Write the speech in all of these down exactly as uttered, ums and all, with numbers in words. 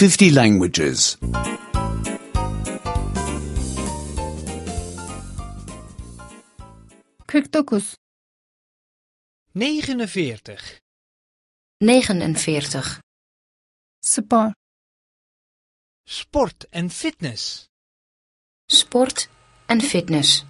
fifty languages. kırk dokuz, negenenveertig, negenenveertig. spor, sport en fitness, Sport en fitness.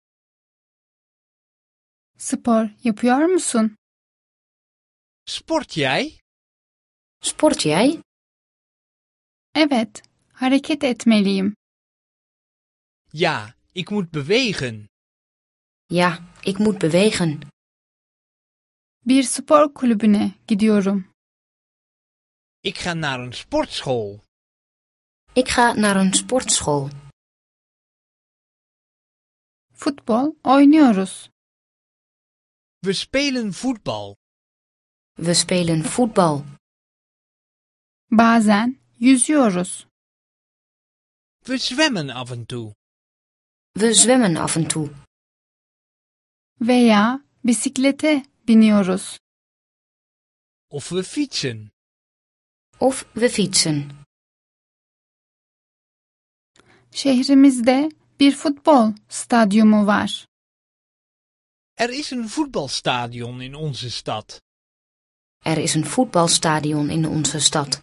spor yapıyor musun? sport jij? Sport jij? Evet, hareket etmeliyim. Ja, ik moet bewegen. Ja, ik moet bewegen. Bir spor kulübüne gidiyorum. Ik ga naar een sportschool. Ik ga naar een sportschool. Futbol oynuyoruz. We spelen voetbal. We spelen voetbal. Bazen yüzüyoruz. We zwemmen af en toe. We zwemmen af en toe. Veya bisiklete biniyoruz. Of we fietsen. Of we fietsen. Şehrimizde bir futbol stadyumu var. Er is een voetbalstadion in onze stad. Er is een voetbalstadion in onze stad.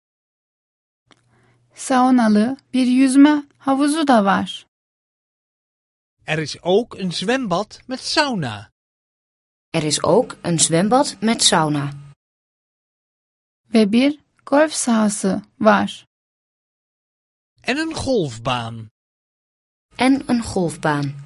Saunalı bir yüzme havuzu da var. Er is ook een zwembad met sauna. Er is ook een zwembad met sauna. Ve bir golf sahası var. En een golfbaan. En een golfbaan.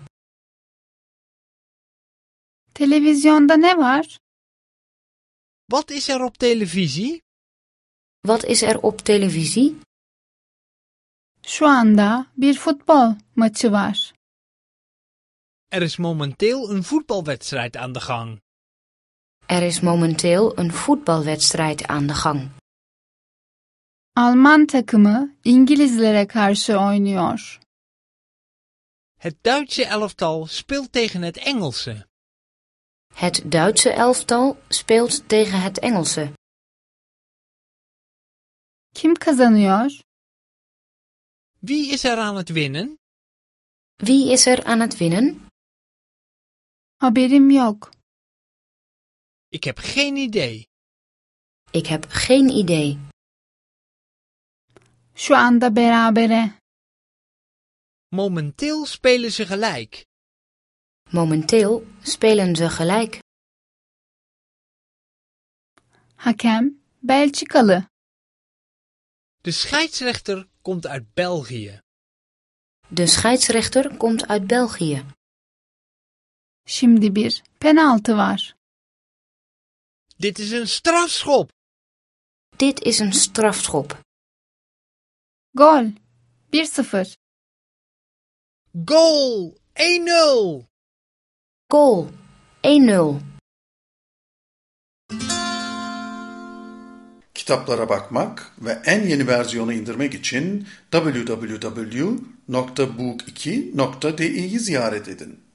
Televizyonda ne var? Wat is er op televisie? Wat is er op televisie? Şu anda bir futbol maçı var. Er is momenteel een voetbalwedstrijd aan de gang. Er is momenteel een voetbalwedstrijd aan de gang. Alman takımı İngilizlere karşı oynuyor. Het Duitse elftal speelt tegen het Engelse. Het Duitse elftal speelt tegen het Engelse. Kim kazanıyor? Wie is er aan het winnen? Wie is er aan het winnen? Haberim yok. Ik heb geen idee. Ik heb geen idee. Şu anda berabere. Momenteel spelen ze gelijk. Momenteel spelen ze gelijk. Hakem Belçikalı. De scheidsrechter komt uit België. De scheidsrechter komt uit België. Şimdi bir penaltı var. Dit is een strafschop. Dit is een strafschop. Gol. bir sıfır. Goal! één nul! Goal. één nul. Kitaplara bakmak ve en yeni versiyonu indirmek için double-u double-u double-u nokta book iki nokta di'yi ziyaret edin.